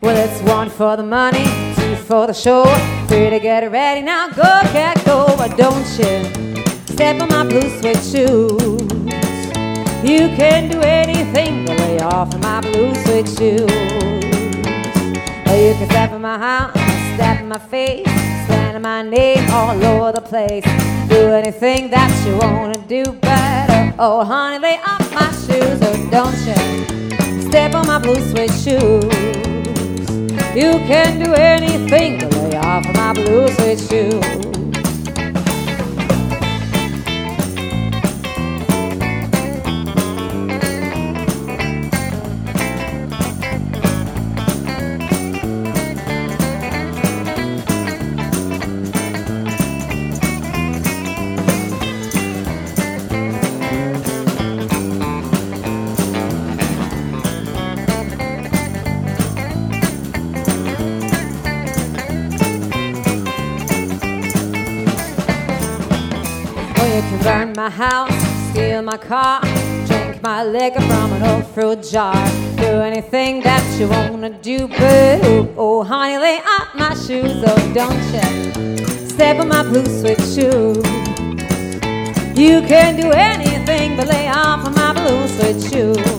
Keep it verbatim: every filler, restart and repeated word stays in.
Well, it's one for the money, two for the show. Three to get ready, now go, cat, go. But don't you step on my blue suede shoes. You can do anything but lay off of my blue suede shoes. You can step in my house, step in my face, slander my name all over the place. Do anything that you wanna do, but oh honey, lay off my shoes. Oh, don't you step on my blue suede shoes. You can do anything but lay off of my blue suede shoes. You can burn my house, steal my car, drink my liquor from an old fruit jar. Do anything that you wanna do, boo. Oh, honey, lay off my shoes. Oh, don't you step on my blue suede shoes. You can do anything but lay off of my blue suede shoes.